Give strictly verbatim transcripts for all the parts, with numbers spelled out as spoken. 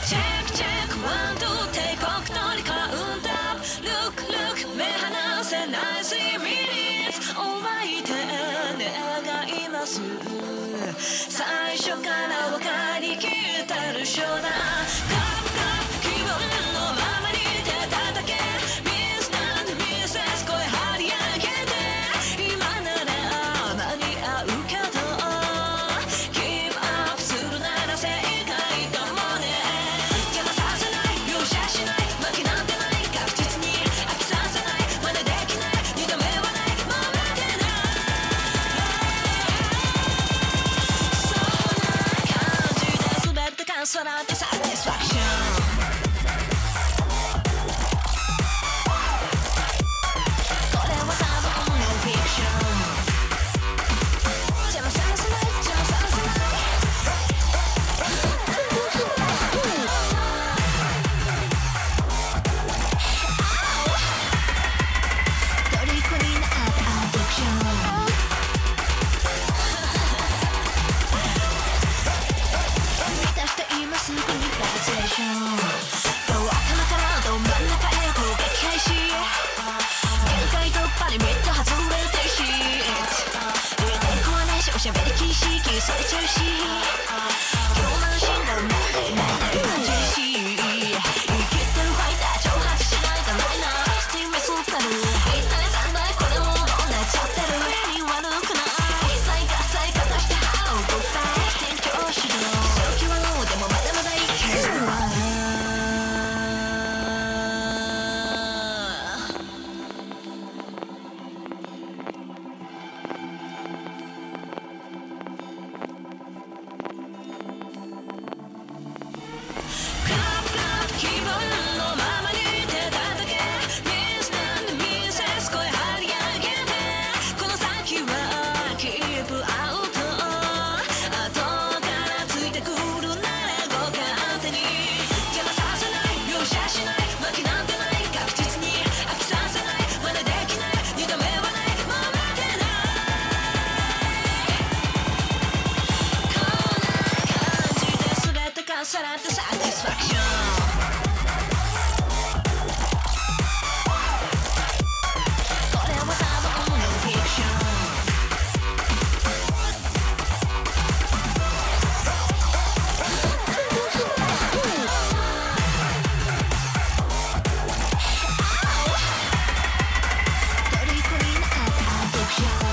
チェックチェックワンツー帝国のりカウンター Look look 目離せないスリーミニッツお相手願います最初から分かりきってるショーだカップカップ気分のままに手叩けミスなんてミセス声張り上げて今なら間に合うけどギブアップするなら正解かもね邪魔させない容赦しない負けなんてない確実に飽きさせない真似できない二度目はないもう待てないそんな感じで全てカンサラってサティスファクション喋りきし消されちゃうし今日の信号も感じるし生きてるファイター挑発しないとないなスティーメスペル一体残念これももう泣いちゃってる変に悪くない再活再化してハウグッバイ転調しろ正気はノーでもまだまだいけるわさらってサティスファクションこれは多分ノンフィクション虜になったアディクション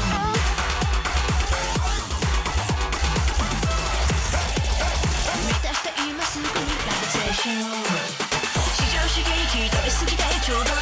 至上主義気取りすぎてちょうど